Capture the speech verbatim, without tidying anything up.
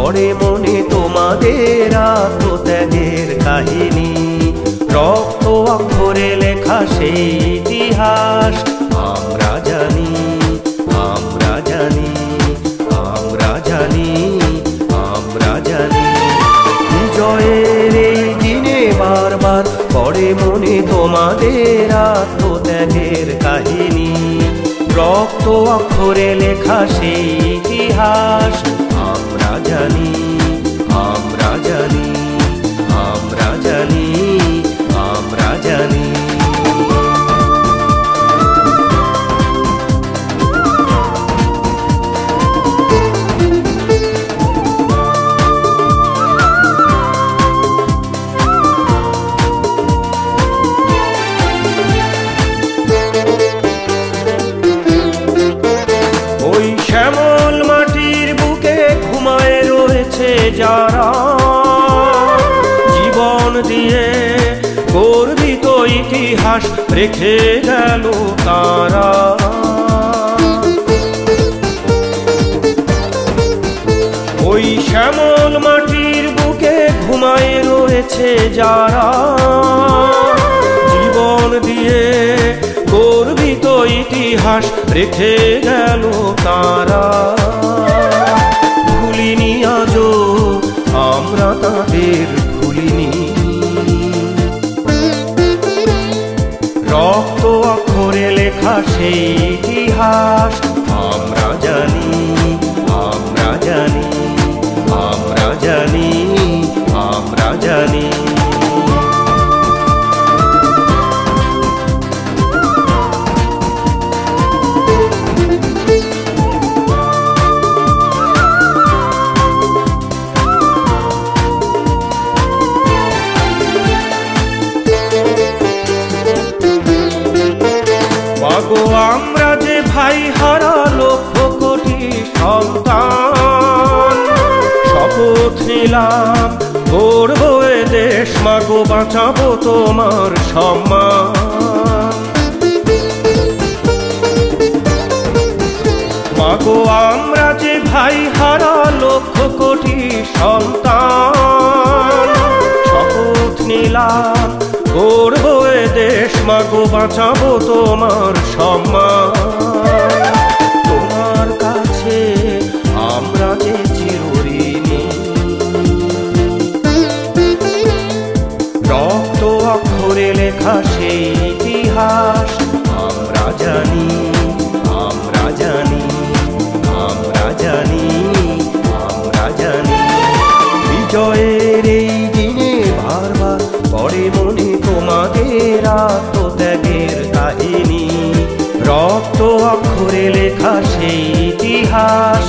পড়ে মনে তোমাদের আত্মত্যাগের কাহিনী। রক্ত অক্ষরে লেখা সেই ইতিহাস আমরা জানি, আমরা জানি, আমরা জানি, আমরা জানি। বিজয়ের এই দিনে বারবার পড়ে মনে তোমাদের আত্মত্যাগের কাহিনী। রক্ত অক্ষরে লেখা সেই ইতিহাস আমরা জানি, আমরা জানি, আমরা জানি, আমরা জানি। ওই শ্যামল মাটির বুকে ঘুমায় রয়েছে যারা, জীবন দিয়ে গর্বিত ইতিহাস রেখে গেল তারা। ওই শ্যামল মাটির বুকে ঘুমায় রয়েছে যারা, জীবন দিয়ে গর্বিত ইতিহাস রেখে গেল তারা। ভুলিনি আজও আমরা তাদের, ভুলিনি। রক্ত অক্ষরে লেখা সেই ইতিহাস আমরা জানি, আমরা জানি, আমরা জানি, আমরা জানি। মাগো আমরা যে ভাই হারা লক্ষ কোটি সন্তান, শপথ নিলাম গড়ব এ দেশ, মাগো বাঁচাবো তোমার সম্মান। মাগো আমরা যে ভাই হারা লক্ষ কোটি সন্তান, শপথ নিলাম গড়ব এ দেশ, মাগো বাঁচাবো তোমার সম্মান। তোমার কাছে আমরা যে চিরঋণী, রক্ত অক্ষরে লেখা সেই ইতিহাস আমরা জানি, আমরা জানি, আমরা জানি, আমরা জানি। বিজয়ের এই দিনে বারবার পড়ে মনে তোমাদের আত্মত্যাগের কাহিনী। রক্ত অক্ষরে লেখা সেই ইতিহাস